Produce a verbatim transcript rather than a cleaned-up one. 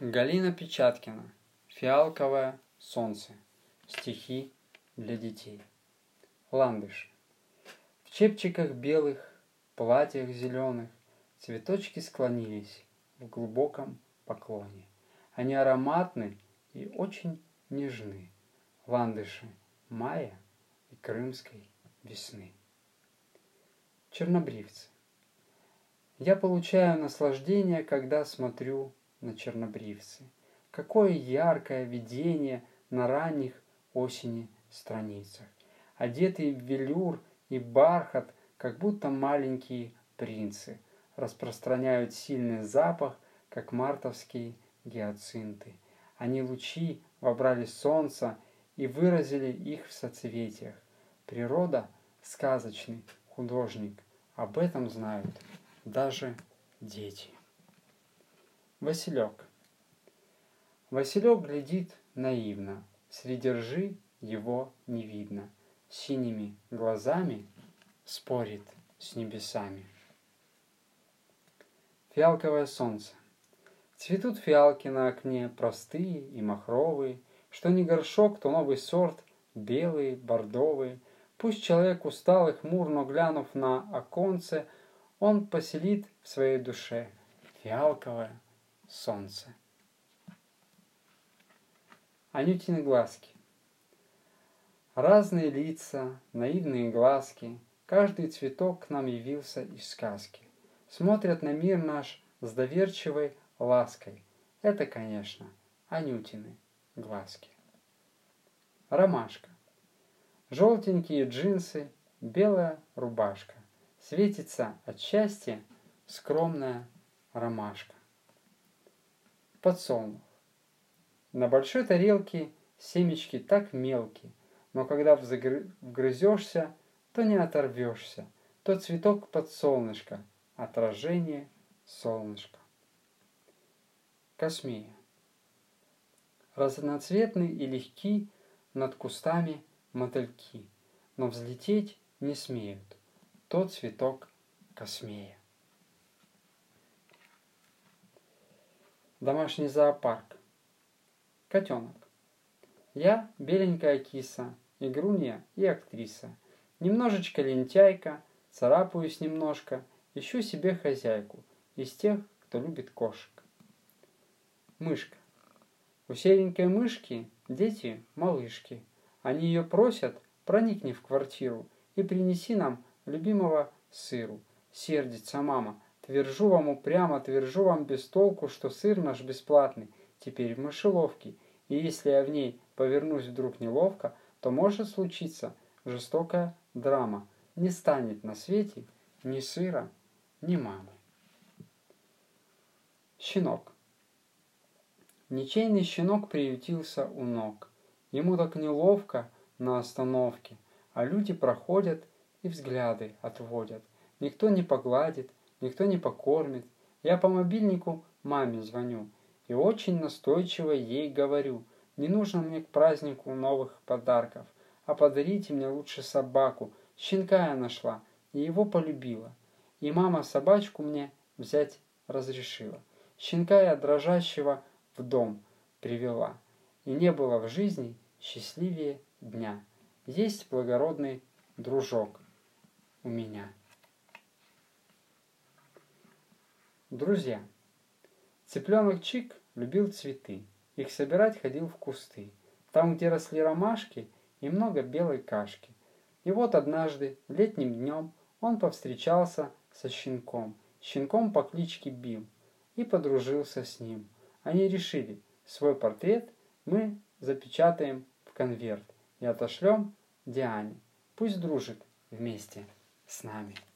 Галина Печаткина. Фиалковое солнце. Стихи для детей. Ландыши. В чепчиках белых, платьях зеленых цветочки склонились в глубоком поклоне. Они ароматны и очень нежны. Ландыши мая и крымской весны. Чернобривцы. Я получаю наслаждение, когда смотрю на чернобривцы. Какое яркое видение на ранних осени страницах. Одетые в велюр и бархат, как будто маленькие принцы, распространяют сильный запах, как мартовские гиацинты. Они лучи вобрали солнца и выразили их в соцветиях. Природа — сказочный художник. Об этом знают даже дети. Василек. Василек глядит наивно, среди ржи его не видно, синими глазами спорит с небесами. Фиалковое солнце. Цветут фиалки на окне, простые и махровые, что не горшок, то новый сорт, белые, бордовые. Пусть человек устал и хмур, но глянув на оконце, он поселит в своей душе фиалковое солнце. Анютины глазки. Разные лица, наивные глазки, каждый цветок к нам явился из сказки. Смотрят на мир наш с доверчивой лаской. Это, конечно, Анютины глазки. Ромашка. Желтенькие джинсы, белая рубашка. Светится от счастья скромная ромашка. Подсолнух. На большой тарелке семечки так мелкие, но когда вгрызешься, то не оторвешься. То цветок подсолнышка, отражение солнышка. Космея. Разноцветны и легки над кустами мотыльки, но взлететь не смеют. Тот цветок космея. Домашний зоопарк. Котенок. Я беленькая киса, игрунья и актриса. Немножечко лентяйка, царапаюсь немножко, ищу себе хозяйку из тех, кто любит кошек. Мышка. У серенькой мышки дети малышки. Они ее просят: проникни в квартиру и принеси нам любимого сыру. Сердится мама: твержу вам упрямо, твержу вам без толку, что сыр наш бесплатный теперь в мышеловке, и если я в ней повернусь вдруг неловко, то может случиться жестокая драма. Не станет на свете ни сыра, ни мамы. Щенок. Ничейный щенок приютился у ног. Ему так неловко на остановке, а люди проходят и взгляды отводят. Никто не погладит, никто не покормит. Я по мобильнику маме звоню и очень настойчиво ей говорю: не нужно мне к празднику новых подарков, а подарите мне лучше собаку. Щенка я нашла и его полюбила, и мама собачку мне взять разрешила. Щенка я дрожащего в дом привела, и не было в жизни счастливее дня. Есть благородный дружок у меня. Друзья. Цыпленок Чик любил цветы. Их собирать ходил в кусты. Там, где росли ромашки и много белой кашки. И вот однажды, летним днем, он повстречался со щенком. Щенком по кличке Бим. И подружился с ним. Они решили: свой портрет мы запечатаем в конверт и отошлем Диане. Пусть дружит вместе с нами.